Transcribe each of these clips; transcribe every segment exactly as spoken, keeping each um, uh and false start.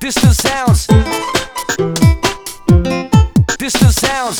Distant sounds. Distant sounds.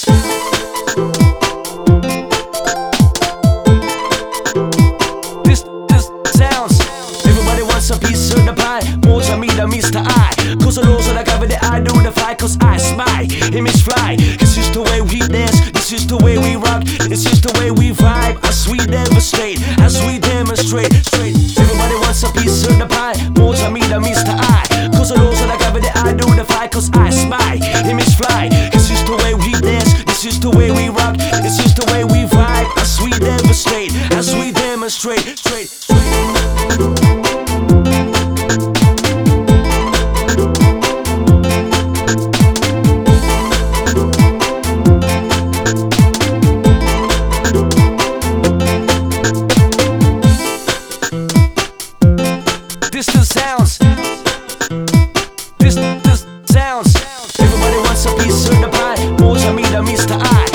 Distant sounds. Everybody wants a piece of the pie. More to me than Mister I. Cause the laws of the gravity I do defy. Cause I spy, image fly. This is the way we dance. This is the way we rock. This is the way we vibe. As we devastate, as we demonstrate. Straight. Everybody wants a piece of the pie. More to me than Mister I. Cause the laws of the gravity I do defy. Cause I spy, image fly. This is the way we dance. This is the way we rock. This is the way we vibe. As we devastate, as we demonstrate. Straight, straight. Distant sounds. Distant sounds. Everybody wants a piece of the pie. More to me than Mister I.